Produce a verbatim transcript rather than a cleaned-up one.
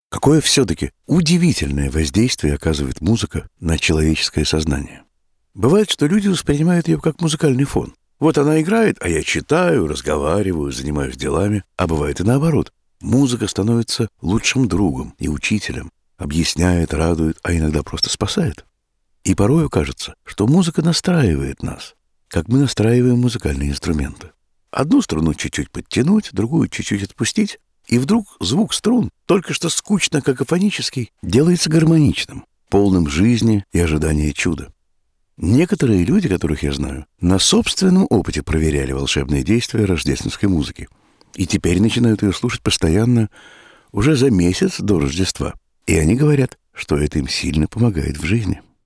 Какое все-таки удивительное воздействие оказывает музыка на человеческое сознание. Бывает, что люди воспринимают ее как музыкальный фон. Вот она играет, а я читаю, разговариваю, занимаюсь делами. А бывает и наоборот. Музыка становится лучшим другом и учителем, объясняет, радует, а иногда просто спасает. И порою кажется, что музыка настраивает нас, как мы настраиваем музыкальные инструменты. Одну струну чуть-чуть подтянуть, другую чуть-чуть отпустить, и вдруг звук струн, только что скучно какофонический, делается гармоничным, полным жизни и ожидания чуда. Некоторые люди, которых я знаю, на собственном опыте проверяли волшебные действия рождественской музыки. И теперь начинают ее слушать постоянно уже за месяц до Рождества. И они говорят, что это им сильно помогает в жизни.